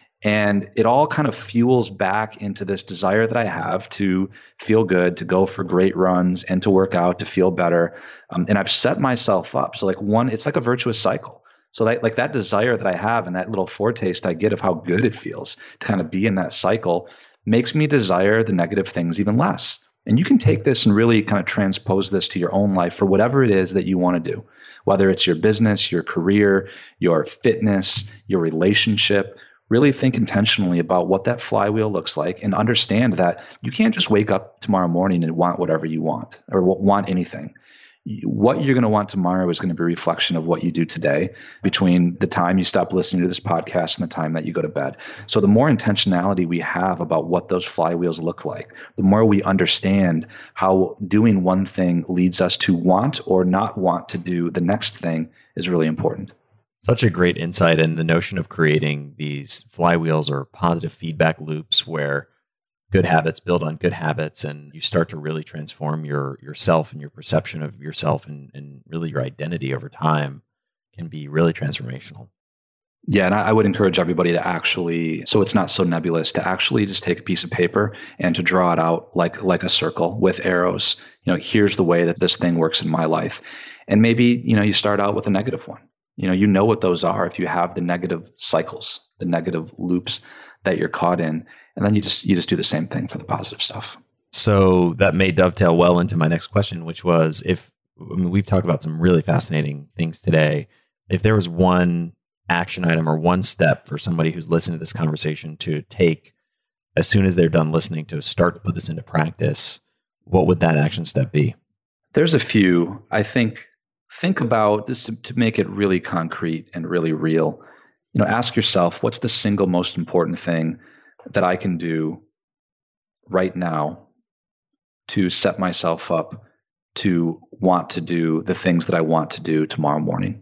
And it all kind of fuels back into this desire that I have to feel good, to go for great runs and to work out, to feel better. Um, and I've set myself up. So like one, it's like a virtuous cycle. So that, like that desire that I have and that little foretaste I get of how good it feels to kind of be in that cycle makes me desire the negative things even less. And you can take this and really kind of transpose this to your own life for whatever it is that you want to do, whether it's your business, your career, your fitness, your relationship. Really think intentionally about what that flywheel looks like and understand that you can't just wake up tomorrow morning and want whatever you want or want anything. What you're going to want tomorrow is going to be a reflection of what you do today between the time you stop listening to this podcast and the time that you go to bed. So the more intentionality we have about what those flywheels look like, the more we understand how doing one thing leads us to want or not want to do the next thing is really important. Such a great insight in the notion of creating these flywheels or positive feedback loops where good habits build on good habits and you start to really transform your yourself and your perception of yourself and, and really your identity over time can be really transformational. Yeah, and I would encourage everybody to actually, so it's not so nebulous, to actually just take a piece of paper and to draw it out like like a circle with arrows. You know, here's the way that this thing works in my life. And maybe, you know, you start out with a negative one. You know, you know what those are if you have the negative cycles, the negative loops that you're caught in. And then you just you just do the same thing for the positive stuff. So that may dovetail well into my next question, which was if, I mean, we've talked about some really fascinating things today. If there was one action item or one step for somebody who's listening to this conversation to take as soon as they're done listening to start to put this into practice, what would that action step be? There's a few. I think think about this to, to make it really concrete and really real. You know, ask yourself, what's the single most important thing that I can do right now to set myself up to want to do the things that I want to do tomorrow morning?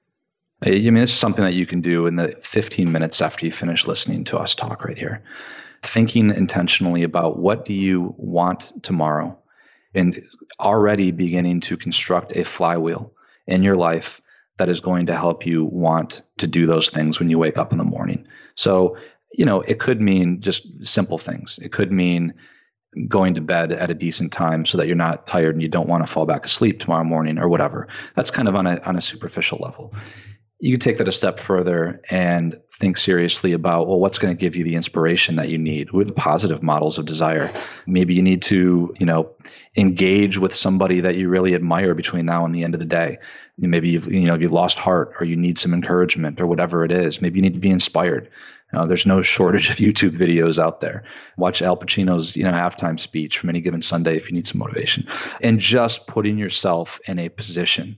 I mean, this is something that you can do in the fifteen minutes after you finish listening to us talk right here. Thinking intentionally about what do you want tomorrow and already beginning to construct a flywheel in your life that is going to help you want to do those things when you wake up in the morning. So, you know, it could mean just simple things. It could mean going to bed at a decent time so that you're not tired and you don't want to fall back asleep tomorrow morning or whatever. That's kind of on a on a superficial level. You can take that a step further and think seriously about, well, what's going to give you the inspiration that you need? What are the positive models of desire? Maybe you need to, you know, engage with somebody that you really admire between now and the end of the day. Maybe you've, you know, you've lost heart or you need some encouragement or whatever it is. Maybe you need to be inspired. Uh, there's no shortage of YouTube videos out there. Watch Al Pacino's, you know, halftime speech from Any Given Sunday if you need some motivation. And just putting yourself in a position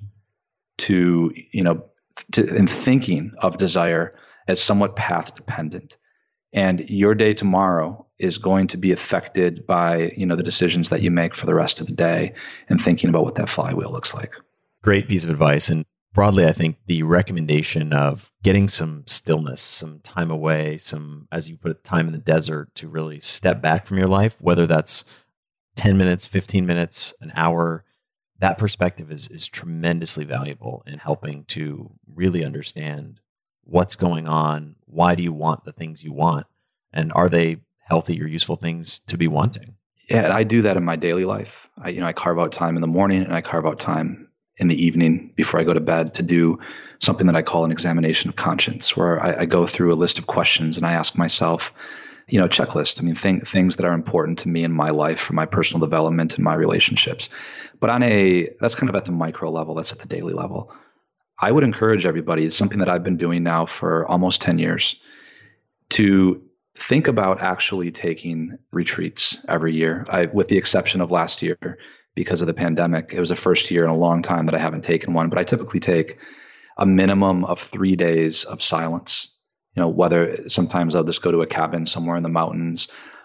to, you know, to, in thinking of desire as somewhat path dependent. And your day tomorrow is going to be affected by, you know, the decisions that you make for the rest of the day and thinking about what that flywheel looks like. Great piece of advice. And broadly, I think the recommendation of getting some stillness, some time away, some, as you put it, time in the desert to really step back from your life, whether that's ten minutes, fifteen minutes, an hour, that perspective is is tremendously valuable in helping to really understand what's going on, why do you want the things you want, and are they healthy or useful things to be wanting? Yeah, I do that in my daily life. I, you know, I carve out time in the morning and I carve out time in the evening before I go to bed to do something that I call an examination of conscience, where I, I go through a list of questions and I ask myself, you know, checklist. I mean, th- things that are important to me in my life for my personal development and my relationships. But on a, that's kind of at the micro level, that's at the daily level. I would encourage everybody, it's something that I've been doing now for almost ten years, to think about actually taking retreats every year. I, with the exception of last year, because of the pandemic, it was the first year in a long time that I haven't taken one, but I typically take a minimum of three days of silence. You know, whether sometimes I'll just go to a cabin somewhere in the mountains.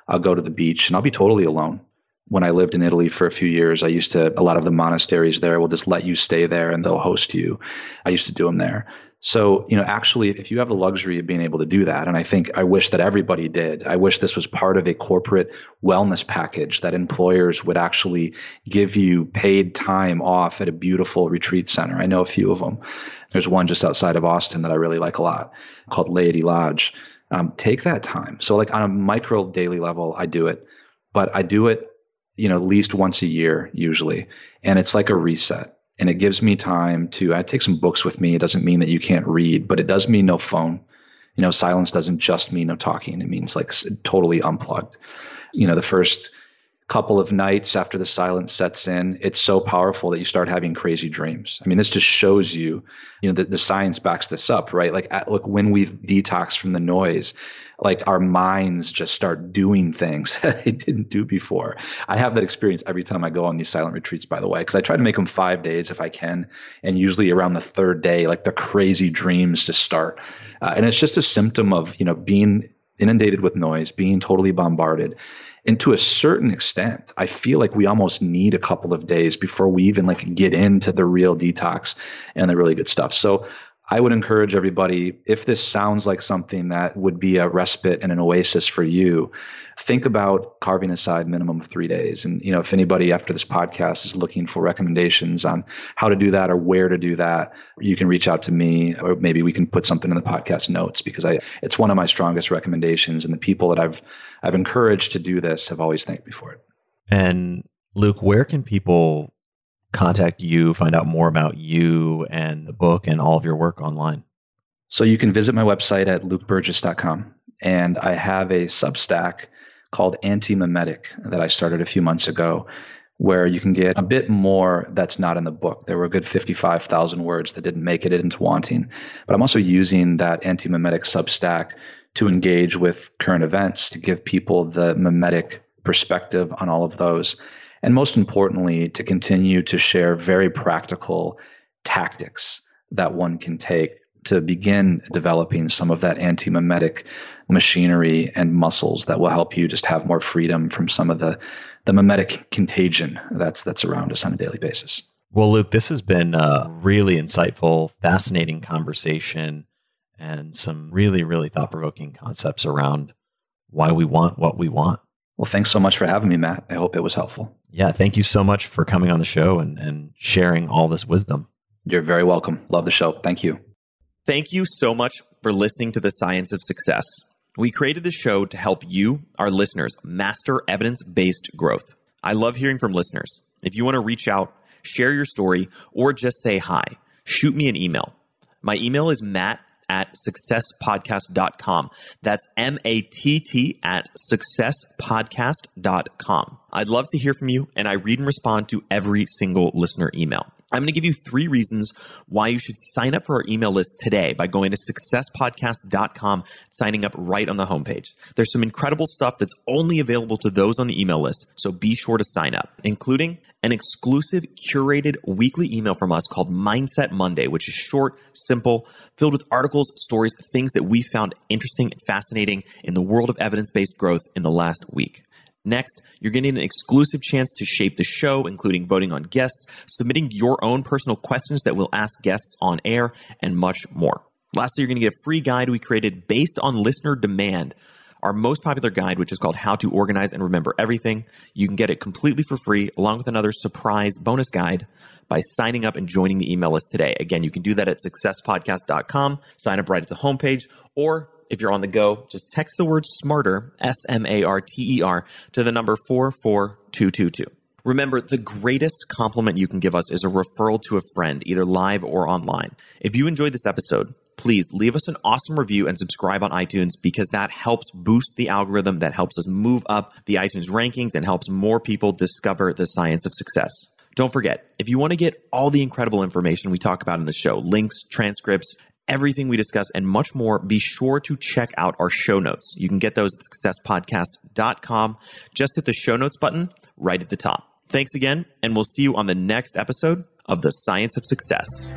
I'll go to the beach and I'll be totally alone. When I lived in Italy for a few years, I used to, a lot of the monasteries there will just let you stay there and they'll host you. I used to do them there. So, you know, actually, if you have the luxury of being able to do that, and I think I wish that everybody did, I wish this was part of a corporate wellness package that employers would actually give you paid time off at a beautiful retreat center. I know a few of them. There's one just outside of Austin that I really like a lot called Laity Lodge. Um, take that time. So like on a micro daily level, I do it, but I do it, you know, at least once a year usually. And it's like a reset. And it gives me time to, I take some books with me. It doesn't mean that you can't read, but it does mean no phone. You know, silence doesn't just mean no talking. It means like totally unplugged. You know, the first couple of nights after the silence sets in, it's so powerful that you start having crazy dreams. I mean, this just shows you, you know, that the science backs this up, right? Like, at, look, when we've detoxed from the noise, like our minds just start doing things that they didn't do before. I have that experience every time I go on these silent retreats, by the way, because I try to make them five days if I can. And usually around the third day, like the crazy dreams just start. Uh, and it's just a symptom of, you know, being inundated with noise, being totally bombarded. And to a certain extent, I feel like we almost need a couple of days before we even like get into the real detox and the really good stuff. So I would encourage everybody, if this sounds like something that would be a respite and an oasis for you, think about carving aside minimum of three days. And, you know, if anybody after this podcast is looking for recommendations on how to do that or where to do that, you can reach out to me, or maybe we can put something in the podcast notes, because I, it's one of my strongest recommendations. And the people that I've, I've encouraged to do this have always thanked me for it. And Luke, where can people contact you, find out more about you and the book and all of your work online? So you can visit my website at luke burgis dot com. And I have a Substack called Anti-Memetic that I started a few months ago, where you can get a bit more that's not in the book. There were a good fifty-five thousand words that didn't make it into Wanting. But I'm also using that Anti-Memetic Substack to engage with current events, to give people the memetic perspective on all of those. And most importantly, to continue to share very practical tactics that one can take to begin developing some of that anti-memetic machinery and muscles that will help you just have more freedom from some of the, the memetic contagion that's that's around us on a daily basis. Well, Luke, this has been a really insightful, fascinating conversation and some really, really thought-provoking concepts around why we want what we want. Well, thanks so much for having me, Matt. I hope it was helpful. Yeah, thank you so much for coming on the show and, and sharing all this wisdom. You're very welcome. Love the show. Thank you. Thank you so much for listening to The Science of Success. We created this show to help you, our listeners, master evidence-based growth. I love hearing from listeners. If you want to reach out, share your story, or just say hi, shoot me an email. My email is matt at success podcast dot com. That's M A T T at success podcast dot com. I'd love to hear from you, and I read and respond to every single listener email. I'm going to give you three reasons why you should sign up for our email list today by going to success podcast dot com, signing up right on the homepage. There's some incredible stuff that's only available to those on the email list, so be sure to sign up, including an exclusive curated weekly email from us called Mindset Monday, which is short, simple, filled with articles, stories, things that we found interesting and fascinating in the world of evidence-based growth in the last week. Next, you're getting an exclusive chance to shape the show, including voting on guests, submitting your own personal questions that we'll ask guests on air, and much more. Lastly, you're going to get a free guide we created based on listener demand, our most popular guide, which is called How to Organize and Remember Everything. You can get it completely for free, along with another surprise bonus guide by signing up and joining the email list today. Again, you can do that at success podcast dot com, sign up right at the homepage, or if you're on the go, just text the word SMARTER, S M A R T E R, to the number four four two two two. Remember, the greatest compliment you can give us is a referral to a friend, either live or online. If you enjoyed this episode, please leave us an awesome review and subscribe on iTunes, because that helps boost the algorithm, that helps us move up the iTunes rankings and helps more people discover the science of success. Don't forget, if you want to get all the incredible information we talk about in the show, links, transcripts, everything we discuss, and much more, be sure to check out our show notes. You can get those at success podcast dot com. Just hit the show notes button right at the top. Thanks again, and we'll see you on the next episode of The Science of Success.